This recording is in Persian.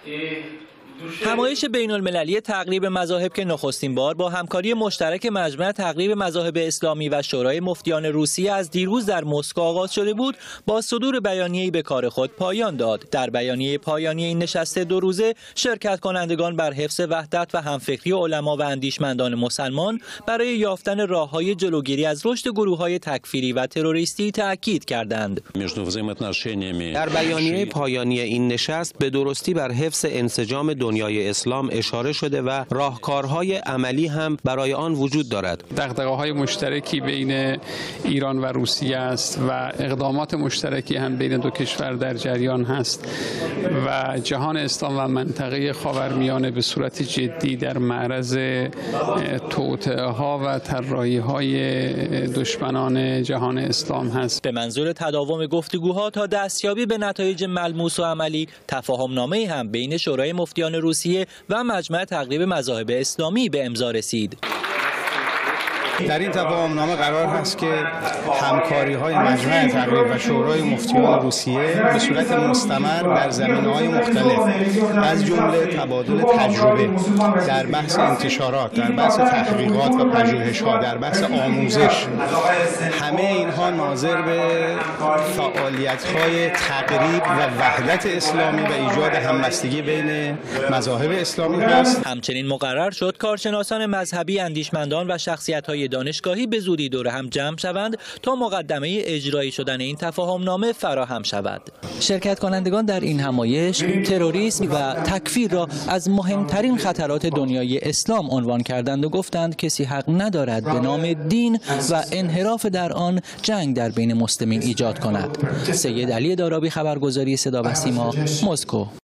همایش بین‌المللی تقریب مذاهب که نخستین بار با همکاری مشترک مجمع تقریب مذاهب اسلامی و شورای مفتیان روسیه از دیروز در مسکو آغاز شده بود، با صدور بیانیه‌ای به کار خود پایان داد. در بیانیه پایانی این نشست 2 روزه، شرکت کنندگان بر حفظ وحدت و همفکری علما و اندیشمندان مسلمان برای یافتن راه‌های جلوگیری از رشد گروه‌های تکفیری و تروریستی تأکید کردند. در بیانیه پایانی این نشست به درستی بر حفظ انسجام دنیای اسلام اشاره شده و راهکارهای عملی هم برای آن وجود دارد. دغدغه‌های مشترکی بین ایران و روسیه است و اقدامات مشترکی هم بین دو کشور در جریان هست و جهان اسلام و منطقه خاورمیانه به صورت جدی در معرض توطئه‌ها و طراحی‌های دشمنان جهان اسلام هست. به منظور تداوم گفتگوها تا دستیابی به نتایج ملموس و عملی، تفاهم‌نامه‌ای هم بین شورای مفتیان روسیه و مجمع تقریب مذاهب اسلامی به امضا رسید. در این تفاهم‌نامه قرار هست که همکاری‌های مجمع تقریب و شورای مفتیان روسیه به صورت مستمر در زمینه‌های مختلف، از جمله تبادل تجربه در بحث انتشارات، در بحث تحقیقات و پژوهش‌ها، در بحث آموزش، همه اینها ناظر به فعالیت‌های تقریب و وحدت اسلامی و ایجاد همبستگی بین مذاهب اسلامی است. همچنین مقرر شد کارشناسان مذهبی، اندیشمندان و شخصیت‌های دانشگاهی به زودی دور هم جمع شوند تا مقدمه اجرایی شدن این تفاهم‌نامه فراهم شود. شرکت کنندگان در این همایش تروریسم و تکفیر را از مهمترین خطرات دنیای اسلام عنوان کردند و گفتند کسی حق ندارد به نام دین و انحراف در آن جنگ در بین مسلمین ایجاد کند. سید علی دارابی، خبرگزاری صدا و سیما، مسکو.